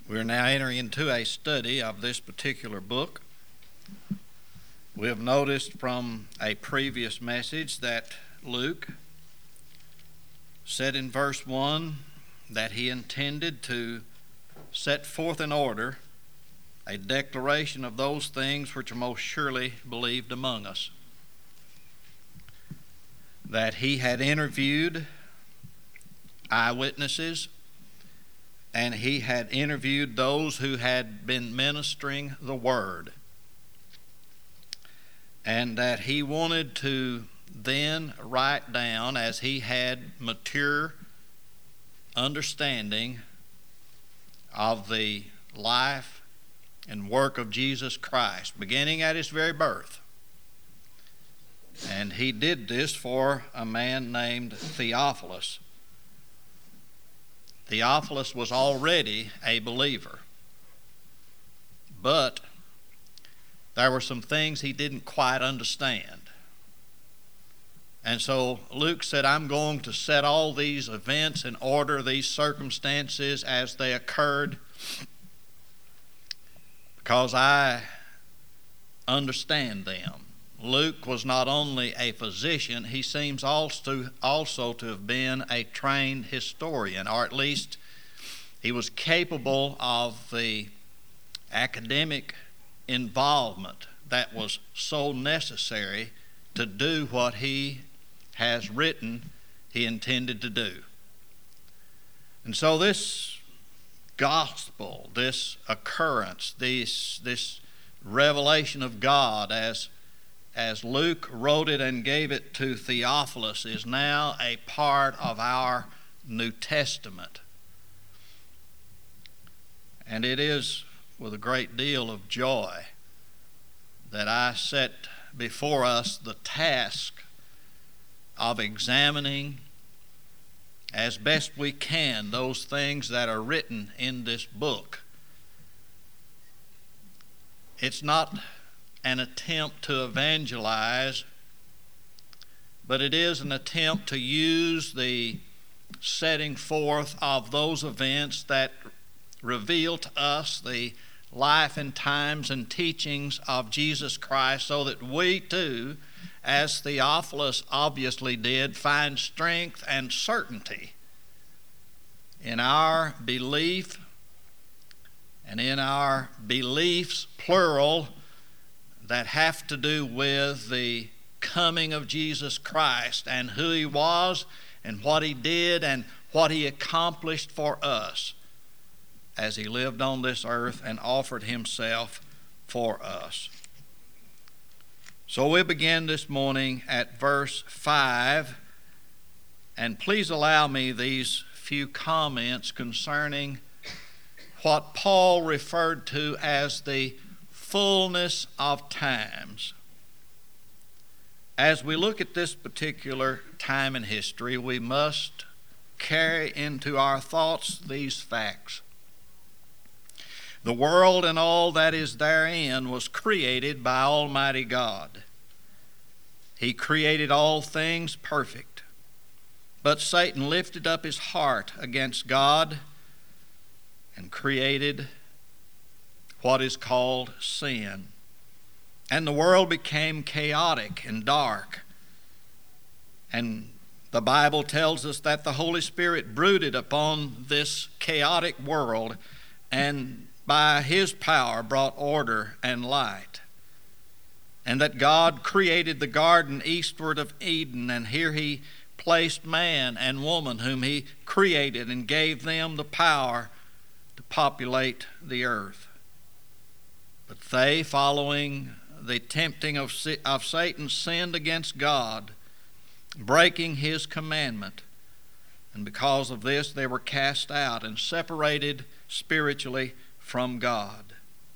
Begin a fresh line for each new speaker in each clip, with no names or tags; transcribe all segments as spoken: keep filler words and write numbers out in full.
We're now entering into a study of this particular book. We have noticed from a previous message that Luke said in verse one that he intended to set forth in order a declaration of those things which are most surely believed among us. That he had interviewed eyewitnesses, and he had interviewed those who had been ministering the word, and that he wanted to then write down, as he had mature understanding of the life and work of Jesus Christ, beginning at his very birth. And he did this for a man named Theophilus. Theophilus was already a believer, but there were some things he didn't quite understand. And so Luke said, I'm going to set all these events in order, these circumstances as they occurred, because I understand them. Luke was not only a physician, he seems also, also to have been a trained historian, or at least he was capable of the academic involvement that was so necessary to do what he has written he intended to do. And so this gospel, this occurrence, this, this revelation of God as as Luke wrote it and gave it to Theophilus, is now a part of our New Testament. And it is with a great deal of joy that I set before us the task of examining as best we can those things that are written in this book. It's not an attempt to evangelize, but it is an attempt to use the setting forth of those events that reveal to us the life and times and teachings of Jesus Christ, so that we too, as Theophilus obviously did, find strength and certainty in our belief and in our beliefs, plural, that have to do with the coming of Jesus Christ and who he was and what he did and what he accomplished for us as he lived on this earth and offered himself for us. So we begin this morning at verse five, and please allow me these few comments concerning what Paul referred to as the fullness of times. As we look at this particular time in history, we must carry into our thoughts these facts. The world and all that is therein was created by Almighty God. He created all things perfect. But Satan lifted up his heart against God and created what is called sin. And the world became chaotic and dark. And the Bible tells us that the Holy Spirit brooded upon this chaotic world and by his power brought order and light. And that God created the garden eastward of Eden, and here he placed man and woman whom he created and gave them the power to populate the earth. But they, following the tempting of, of Satan, sinned against God, breaking his commandment. And because of this, they were cast out and separated spiritually from God.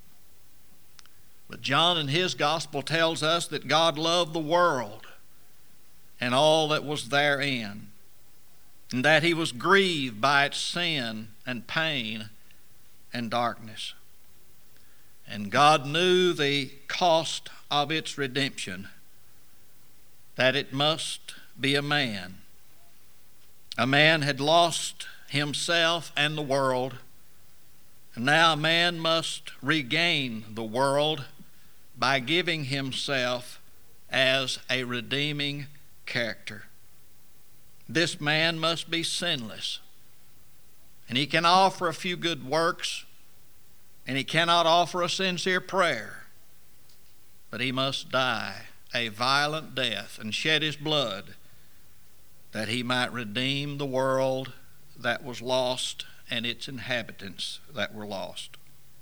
But John in his gospel tells us that God loved the world and all that was therein, and that he was grieved by its sin and pain and darkness. And God knew the cost of its redemption, that it must be a man. A man had lost himself and the world, Now man must regain the world by giving himself as a redeeming character. This man must be sinless, and he can offer a few good works, and he cannot offer a sincere prayer, but he must die a violent death and shed his blood that he might redeem the world that was lost and its inhabitants that were lost.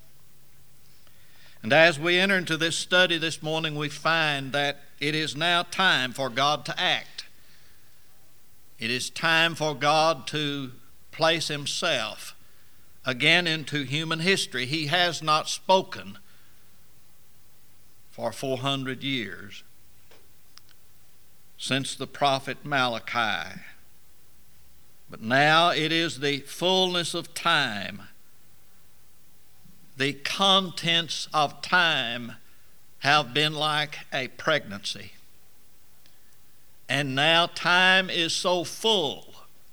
And as we enter into this study this morning, we find that it is now time for God to act. It is time for God to place himself again into human history. He has not spoken for four hundred years, since the prophet Malachi. But now it is the fullness of time. The contents of time have been like a pregnancy. And now time is so full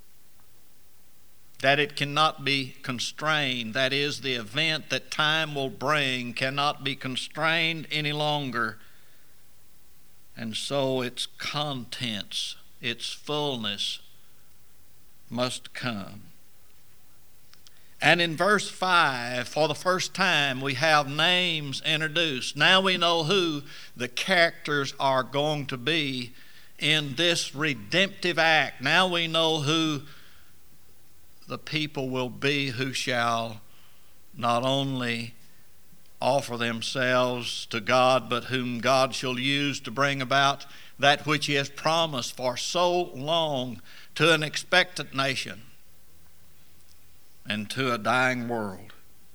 that it cannot be constrained. That is, the event that time will bring cannot be constrained any longer. And so its contents, its fullness must come. And in verse five, for the first time, we have names introduced. Now we know who the characters are going to be in this redemptive act. Now we know who the people will be who shall not only offer themselves to God, but whom God shall use to bring about that which he has promised for so long to an expectant nation and to a dying world.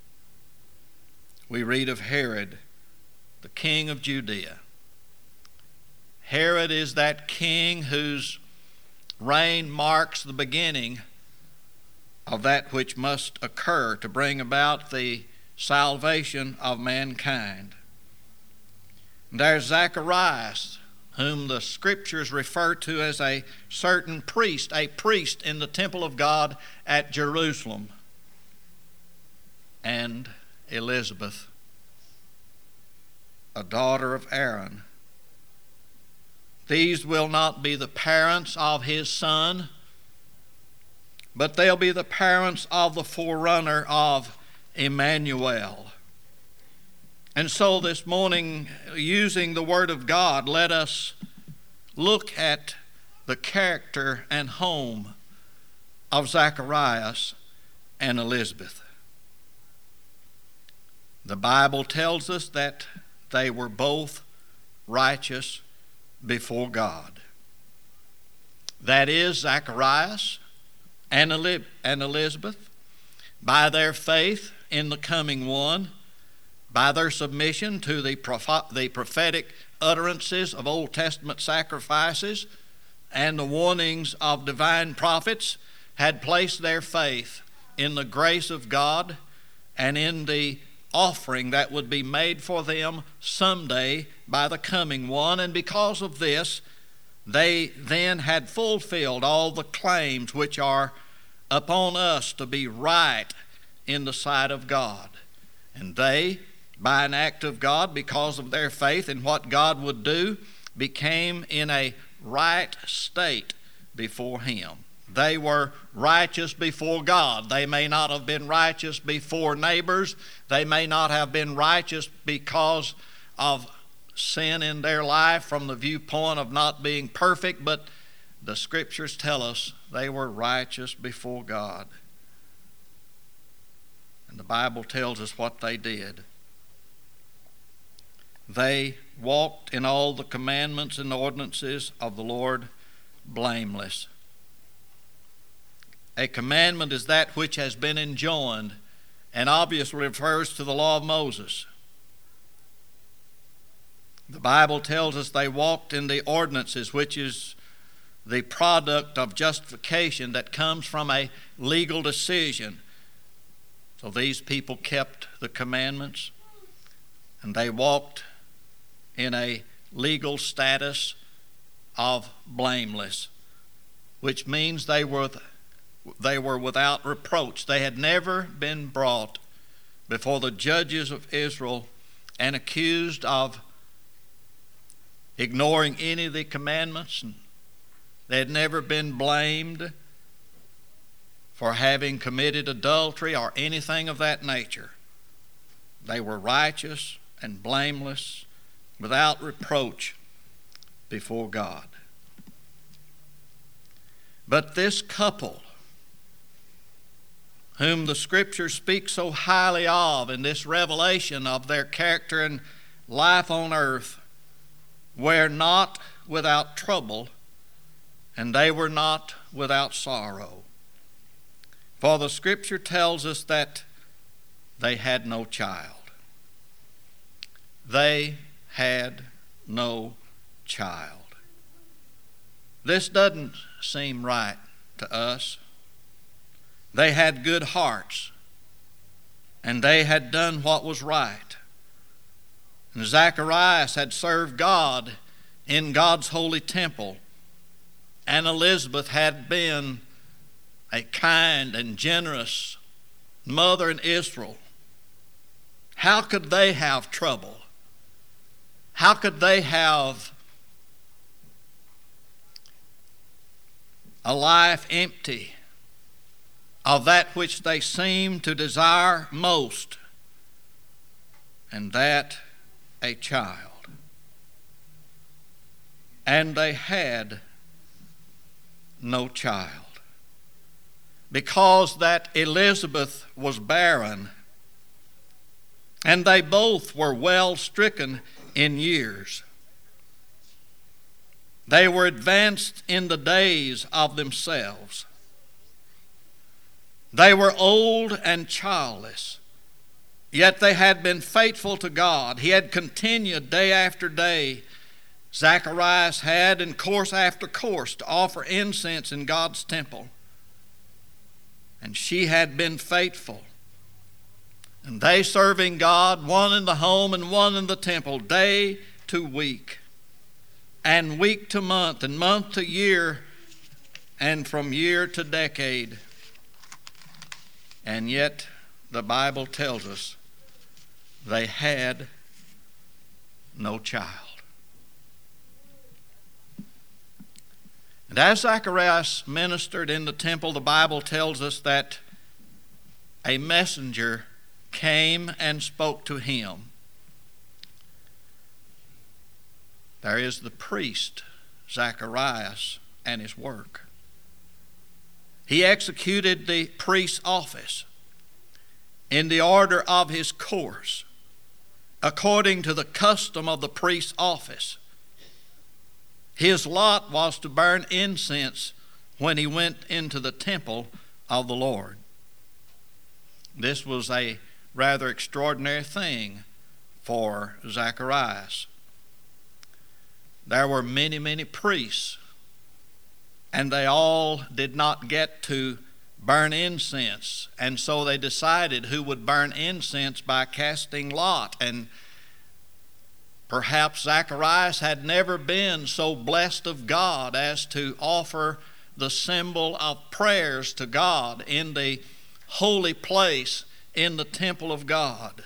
We read of Herod, the king of Judea. Herod is that king whose reign marks the beginning of that which must occur to bring about the salvation of mankind. There's Zacharias, whom the scriptures refer to as a certain priest, a priest in the temple of God at Jerusalem. And Elizabeth, a daughter of Aaron. These will not be the parents of his son, but they'll be the parents of the forerunner of Emmanuel. And so this morning, using the Word of God, let us look at the character and home of Zacharias and Elizabeth. The Bible tells us that they were both righteous before God. That is, Zacharias and Elizabeth, by their faith in the coming one, by their submission to the prophetic utterances of Old Testament sacrifices and the warnings of divine prophets, had placed their faith in the grace of God and in the offering that would be made for them someday by the coming one. And because of this, they then had fulfilled all the claims which are upon us to be right in the sight of God. And they, by an act of God, because of their faith in what God would do, became in a right state before him. They were righteous before God. They may not have been righteous before neighbors. They may not have been righteous because of sin in their life from the viewpoint of not being perfect, but the scriptures tell us they were righteous before God. And the Bible tells us what they did. They walked in all the commandments and ordinances of the Lord blameless. A commandment is that which has been enjoined, and obviously refers to the law of Moses. The Bible tells us they walked in the ordinances, which is the product of justification that comes from a legal decision. So these people kept the commandments, and they walked in a legal status of blameless, which means they were they were without reproach. They had never been brought before the judges of Israel and accused of ignoring any of the commandments. And they had never been blamed for having committed adultery or anything of that nature. They were righteous and blameless, without reproach before God. But this couple, whom the Scriptures speak so highly of in this revelation of their character and life on earth, were not without trouble, and they were not without sorrow. For the Scripture tells us that they had no child. They had no child. This doesn't seem right to us. They had good hearts, and they had done what was right. And Zacharias had served God in God's holy temple, and Elizabeth had been a kind and generous mother in Israel. How could they have trouble? How could they have a life empty of that which they seem to desire most, and that a child? And they had no child, because that Elizabeth was barren, and they both were well stricken in years. They were advanced in the days of themselves. They were old and childless, yet they had been faithful to God. He had continued day after day. Zacharias had, in course after course, to offer incense in God's temple. And she had been faithful. And they serving God, one in the home and one in the temple, day to week, and week to month, and month to year, and from year to decade. And yet, the Bible tells us they had no child. And as Zacharias ministered in the temple, the Bible tells us that a messenger came and spoke to him. There is the priest, Zacharias, and his work. He executed the priest's office in the order of his course, according to the custom of the priest's office. His lot was to burn incense when he went into the temple of the Lord. This was a rather extraordinary thing for Zacharias. There were many, many priests, and they all did not get to burn incense. And so they decided who would burn incense by casting lot. And perhaps Zacharias had never been so blessed of God as to offer the symbol of prayers to God in the holy place in the temple of God.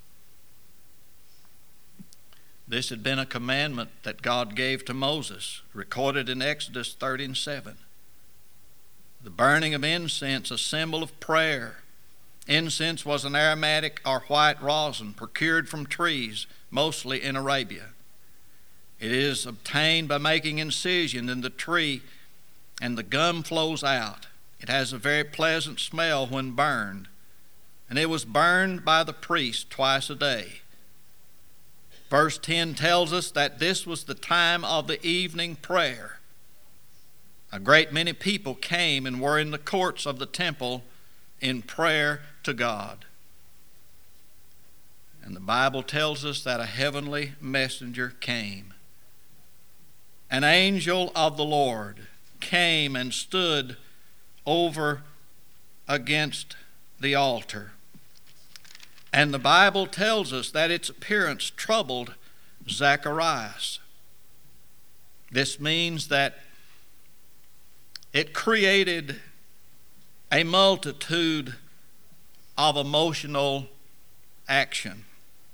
This had been a commandment that God gave to Moses, recorded in Exodus thirty and seven. The burning of incense, a symbol of prayer. Incense was an aromatic or white rosin procured from trees, mostly in Arabia. It is obtained by making incision in the tree, and the gum flows out. It has a very pleasant smell when burned, and it was burned by the priest twice a day. Verse ten tells us that this was the time of the evening prayer. A great many people came and were in the courts of the temple in prayer to God. And the Bible tells us that a heavenly messenger came. An angel of the Lord came and stood over against the altar. And the Bible tells us that its appearance troubled Zacharias. This means that it created a multitude of emotional action.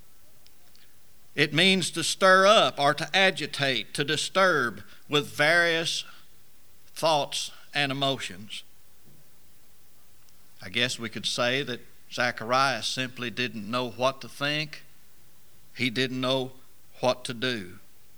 It means to stir up or to agitate, to disturb with various thoughts and emotions. I guess we could say that Zacharias simply didn't know what to think. He didn't know what to do.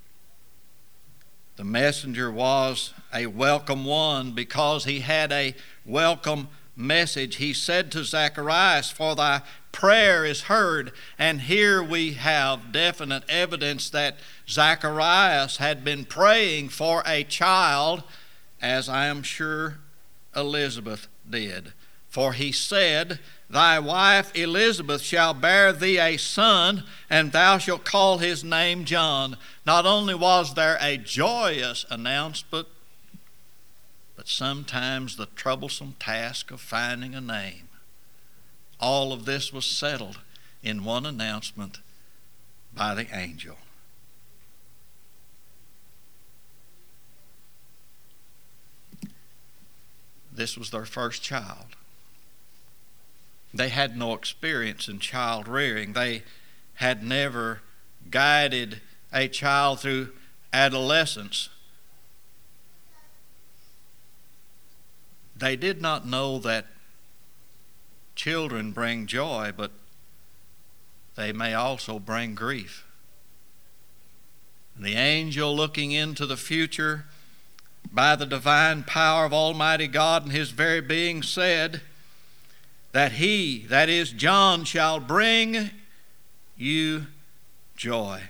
The messenger was a welcome one because he had a welcome message. He said to Zacharias, "For thy prayer is heard." And here we have definite evidence that Zacharias had been praying for a child, as I am sure Elizabeth did. For he said, "Thy wife Elizabeth shall bear thee a son, and thou shalt call his name John." Not only was there a joyous announcement, but sometimes the troublesome task of finding a name. All of this was settled in one announcement by the angel. This was their first child. They had no experience in child rearing. They had never guided a child through adolescence. They did not know that children bring joy, but they may also bring grief. And the angel, looking into the future by the divine power of Almighty God and his very being, said that he, that is John, shall bring you joy.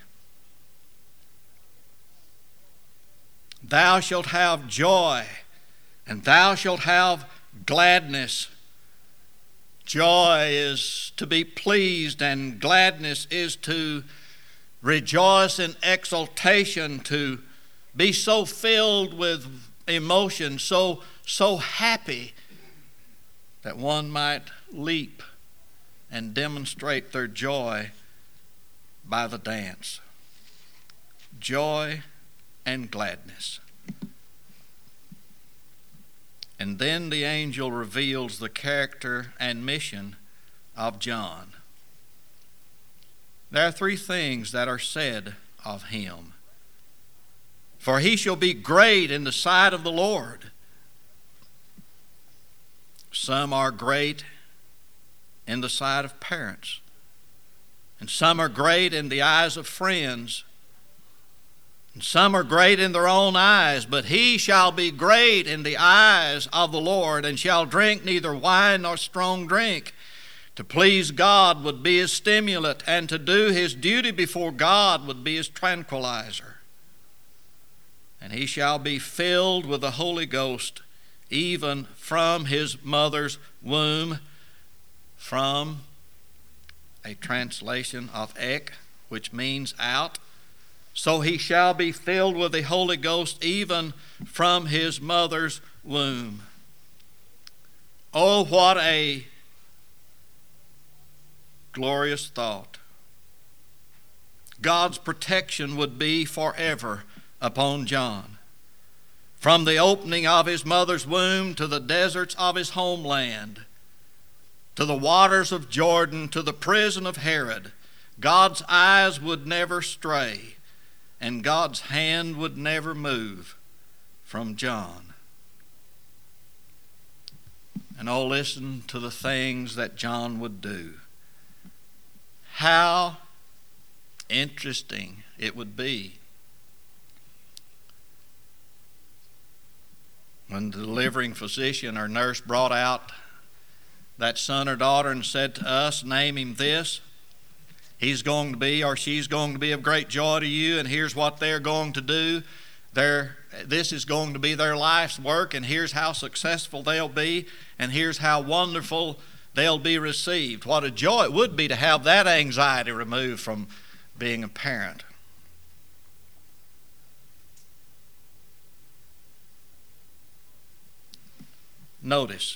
Thou shalt have joy, and thou shalt have gladness. Joy is to be pleased, and gladness is to rejoice in exultation, to be so filled with emotion, so, so happy that one might leap and demonstrate their joy by the dance. Joy and gladness. And then the angel reveals the character and mission of John. There are three things that are said of him. For he shall be great in the sight of the Lord. Some are great in the sight of parents, and some are great in the eyes of friends, and some are great in their own eyes, but he shall be great in the eyes of the Lord, and shall drink neither wine nor strong drink. To please God would be his stimulant, and to do his duty before God would be his tranquilizer. And he shall be filled with the Holy Ghost, even from his mother's womb, from a translation of ek, which means out. So he shall be filled with the Holy Ghost even from his mother's womb. Oh, what a glorious thought. God's protection would be forever upon John. From the opening of his mother's womb to the deserts of his homeland, to the waters of Jordan, to the prison of Herod, God's eyes would never stray, and God's hand would never move from John. And oh, listen to the things that John would do. How interesting it would be when the delivering physician or nurse brought out that son or daughter and said to us, "Name him this. He's going to be or she's going to be of great joy to you, and here's what they're going to do. They're, this is going to be their life's work, and here's how successful they'll be, and here's how wonderful they'll be received." What a joy it would be to have that anxiety removed from being a parent. Notice,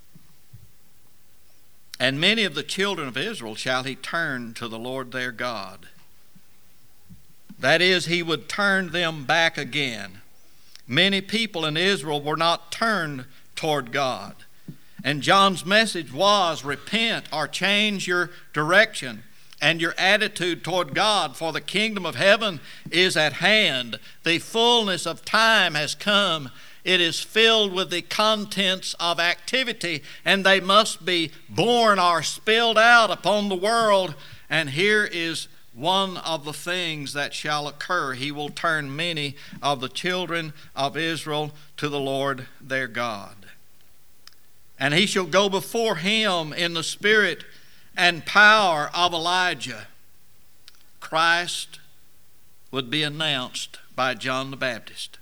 and many of the children of Israel shall he turn to the Lord their God. That is, he would turn them back again. Many people in Israel were not turned toward God. And John's message was, repent or change your direction. and your attitude toward God, for the kingdom of heaven is at hand. The fullness of time has come. It is filled with the contents of activity, and they must be born or spilled out upon the world. And here is one of the things that shall occur. He will turn many of the children of Israel to the Lord their God. And he shall go before him in the spirit and power of Elijah. Christ would be announced by John the Baptist.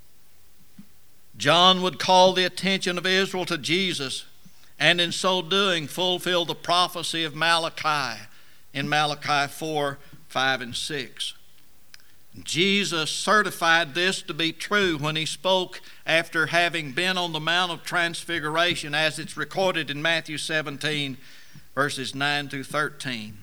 John would call the attention of Israel to Jesus, and in so doing fulfill the prophecy of Malachi in Malachi four, five, and six. Jesus certified this to be true when he spoke after having been on the Mount of Transfiguration, as it's recorded in Matthew seventeen, verses nine through thirteen.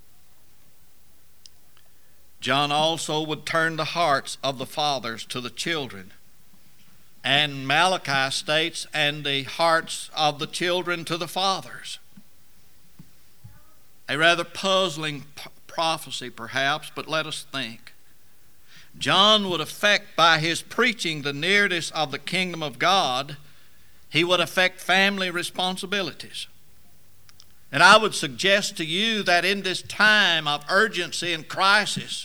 John also would turn the hearts of the fathers to the children. And Malachi states, and the hearts of the children to the fathers. A rather puzzling p- prophecy perhaps, but let us think. John would affect by his preaching the nearness of the kingdom of God. He would affect family responsibilities. And I would suggest to you that in this time of urgency and crisis,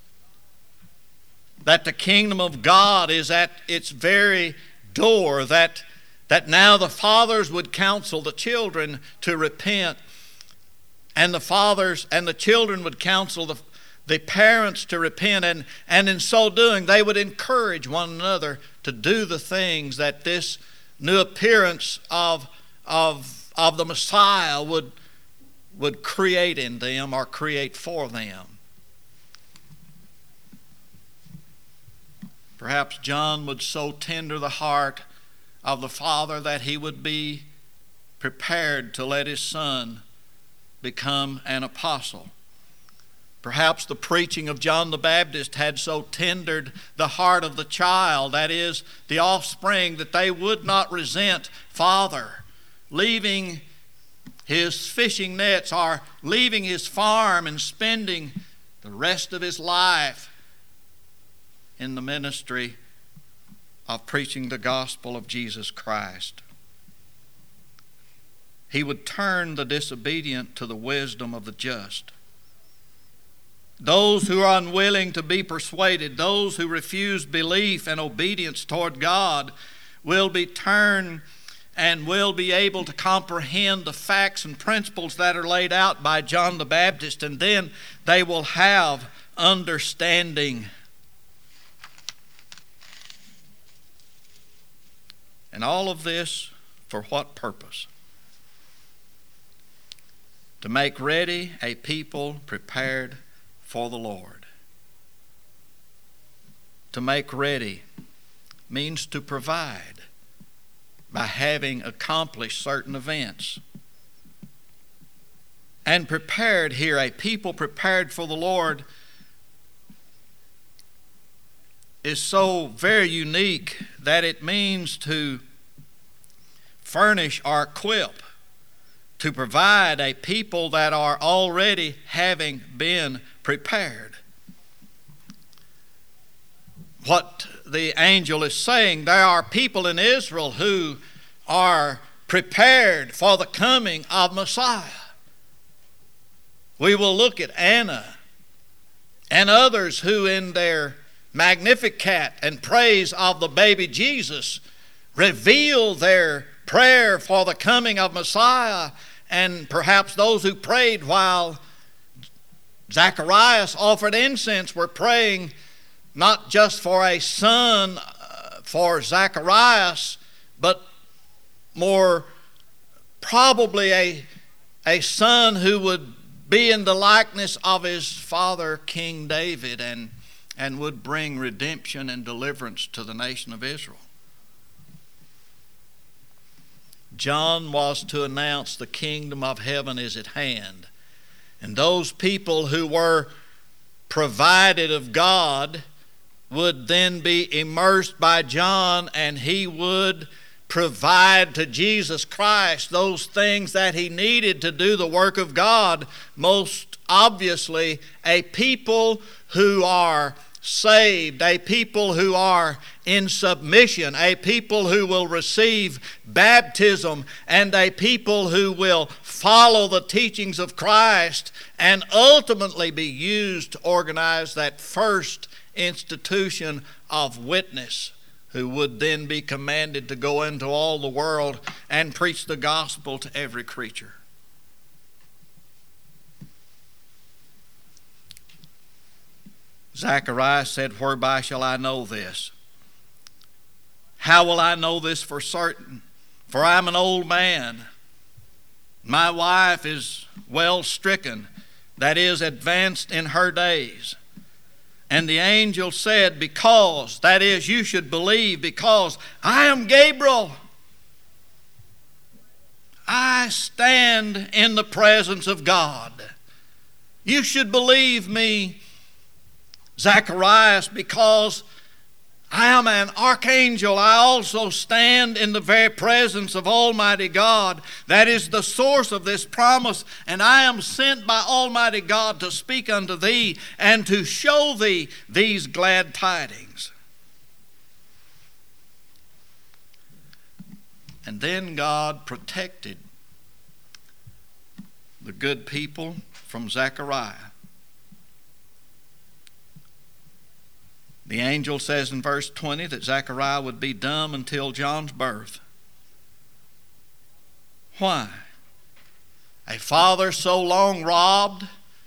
that the kingdom of God is at its very door, that, that now the fathers would counsel the children to repent, and the fathers and the children would counsel the, the parents to repent, and, and in so doing they would encourage one another to do the things that this new appearance of, of, of the Messiah would, would create in them or create for them. Perhaps John would so tender the heart of the Father that he would be prepared to let his son become an apostle. Perhaps the preaching of John the Baptist had so tendered the heart of the child, that is, the offspring, that they would not resent father leaving his fishing nets or leaving his farm and spending the rest of his life in the ministry of preaching the gospel of Jesus Christ. He would turn the disobedient to the wisdom of the just. Those who are unwilling to be persuaded, those who refuse belief and obedience toward God, will be turned and will be able to comprehend the facts and principles that are laid out by John the Baptist, and then they will have understanding. And all of this for what purpose? To make ready a people prepared for the Lord. To make ready means to provide by having accomplished certain events. And prepared here, a people prepared for the Lord, is so very unique that it means to furnish or equip, to provide a people that are already having been prepared. What the angel is saying, there are people in Israel who are prepared for the coming of Messiah. We will look at Anna and others who in their Magnificat and praise of the baby Jesus reveal their prayer for the coming of Messiah, and perhaps those who prayed while Zacharias offered incense were praying not just for a son for Zacharias, but more probably a, a son who would be in the likeness of his father King David, and and would bring redemption and deliverance to the nation of Israel. John was to announce the kingdom of heaven is at hand. And those people who were provided of God would then be immersed by John, and he would provide to Jesus Christ those things that he needed to do the work of God, most obviously a people who are saved, a people who are in submission, a people who will receive baptism, and a people who will follow the teachings of Christ and ultimately be used to organize that first institution of witness, who would then be commanded to go into all the world and preach the gospel to every creature. Zacharias said, "Whereby shall I know this? How will I know this for certain? For I am an old man. My wife is well stricken, that is, advanced in her days." And the angel said, "Because," that is, you should believe, "because I am Gabriel. I stand in the presence of God." You should believe me, Zacharias, because I am an archangel. I also stand in the very presence of Almighty God. That is the source of this promise. And I am sent by Almighty God to speak unto thee and to show thee these glad tidings. And then God protected the good people from Zechariah. The angel says in verse twenty that Zechariah would be dumb until John's birth. Why? A father so long robbed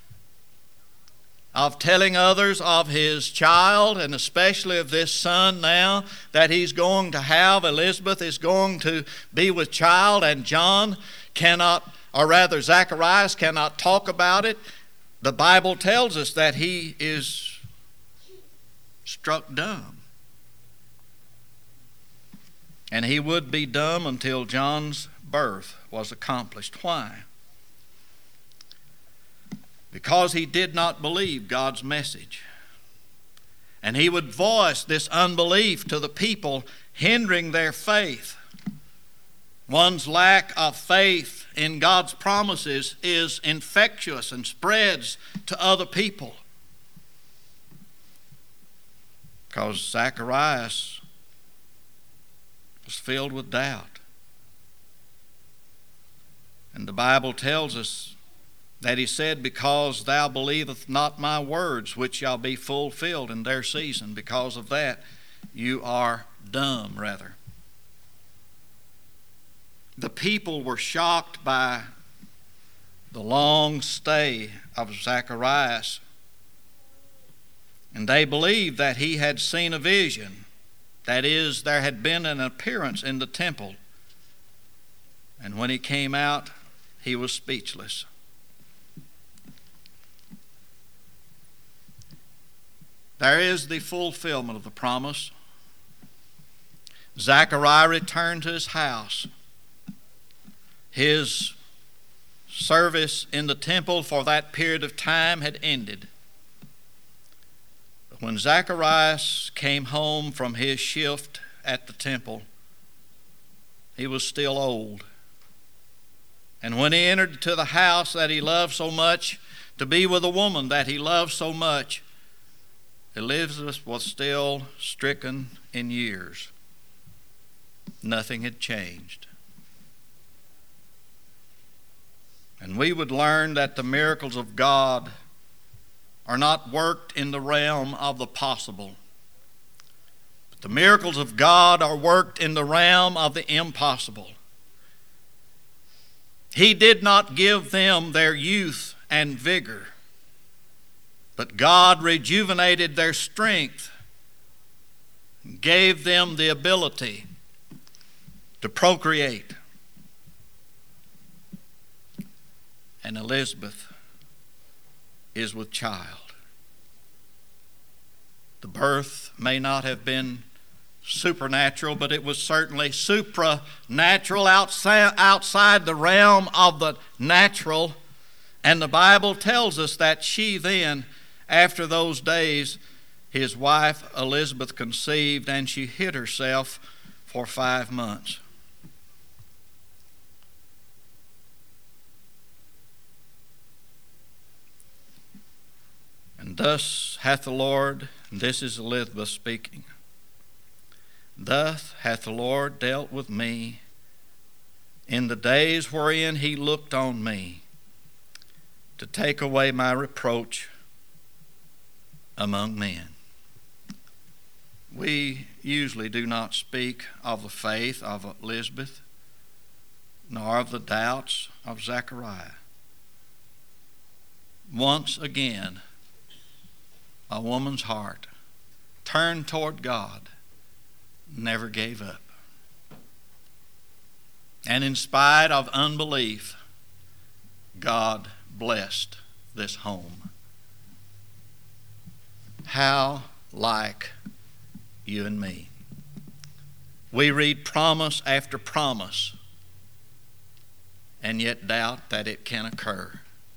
of telling others of his child, and especially of this son now that he's going to have. Elizabeth is going to be with child, and John cannot, or rather Zacharias cannot talk about it. The Bible tells us that he is struck dumb. And he would be dumb until John's birth was accomplished. Why? Because he did not believe God's message. And he would voice this unbelief to the people, hindering their faith. One's lack of faith in God's promises is infectious and spreads to other people. Because Zacharias was filled with doubt. And the Bible tells us that he said, "Because thou believest not my words, which shall be fulfilled in their season." Because of that, you are dumb, rather. The people were shocked by the long stay of Zacharias. And they believed that he had seen a vision. That is, there had been an appearance in the temple. And when he came out, he was speechless. There is the fulfillment of the promise. Zechariah returned to his house. His service in the temple for that period of time had ended. When Zacharias came home from his shift at the temple, he was still old. And when he entered to the house that he loved so much, to be with a woman that he loved so much, Elizabeth was still stricken in years. Nothing had changed. And we would learn that the miracles of God are not worked in the realm of the possible. But the miracles of God are worked in the realm of the impossible. He did not give them their youth and vigor, but God rejuvenated their strength and gave them the ability to procreate. And Elizabeth is with child. The birth may not have been supernatural, but it was certainly supranatural, outside, outside the realm of the natural. And the Bible tells us that she then, after those days, his wife Elizabeth conceived, and she hid herself for five months. And thus hath the Lord, and this is Elizabeth speaking, thus hath the Lord dealt with me in the days wherein he looked on me to take away my reproach among men. We usually do not speak of the faith of Elizabeth, nor of the doubts of Zechariah. Once again, a woman's heart turned toward God, never gave up. And in spite of unbelief, God blessed this home. How like you and me. We read promise after promise and yet doubt that it can occur.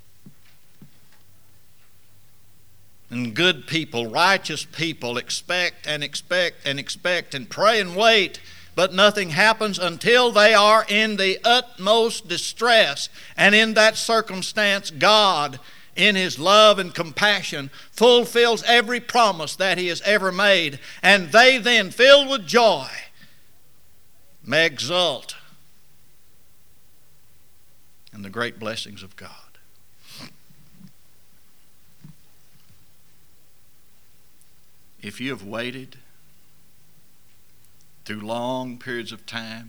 And good people, righteous people expect and expect and expect and pray and wait, but nothing happens until they are in the utmost distress. And in that circumstance, God, in his love and compassion, fulfills every promise that he has ever made. And they then, filled with joy, may exult in the great blessings of God. If you have waited through long periods of time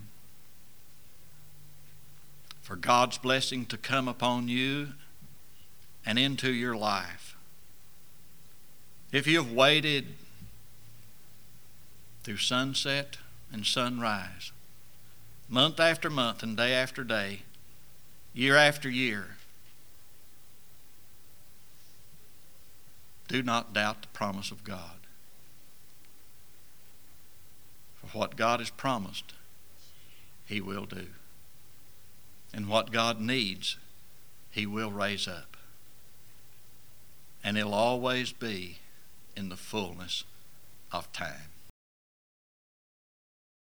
for God's blessing to come upon you and into your life, if you have waited through sunset and sunrise, month after month and day after day, year after year, do not doubt the promise of God. For what God has promised, he will do. And what God needs, he will raise up. And it'll always be in the fullness of time.